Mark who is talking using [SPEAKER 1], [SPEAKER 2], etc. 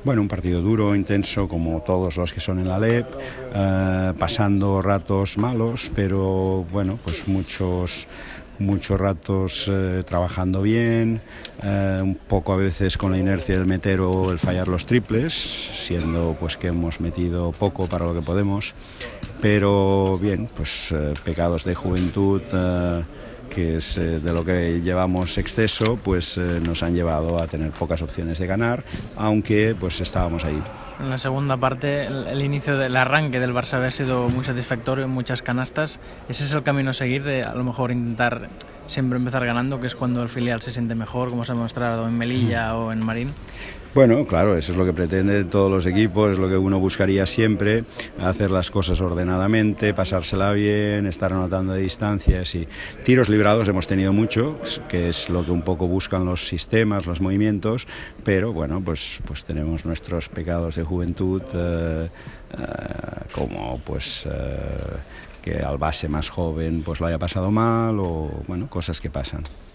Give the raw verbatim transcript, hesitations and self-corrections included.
[SPEAKER 1] Bueno, un partido duro, intenso, como todos los que son en la L E P, eh, pasando ratos malos, pero bueno, pues muchos muchos ratos eh, trabajando bien, eh, un poco a veces con la inercia del meter o el fallar los triples, siendo pues que hemos metido poco para lo que podemos, pero bien, pues eh, pecados de juventud, eh, que es eh, de lo que llevamos exceso, pues eh, nos han llevado a tener pocas opciones de ganar, aunque pues estábamos ahí.
[SPEAKER 2] En la segunda parte, el, el inicio del arranque del Barça había sido muy satisfactorio, muchas canastas. ¿Ese es el camino a seguir, de a lo mejor intentar siempre empezar ganando, que es cuando el filial se siente mejor, como se ha demostrado en Melilla mm. o en Marín?
[SPEAKER 1] Bueno, claro, eso es lo que pretenden todos los equipos, es lo que uno buscaría siempre, hacer las cosas ordenadamente, pasársela bien, estar anotando de distancias y tiros librados hemos tenido mucho, que es lo que un poco buscan los sistemas, los movimientos, pero bueno, pues, pues tenemos nuestros pecados de juventud, eh, eh, como pues eh, que al base más joven pues lo haya pasado mal o bueno, cosas que pasan.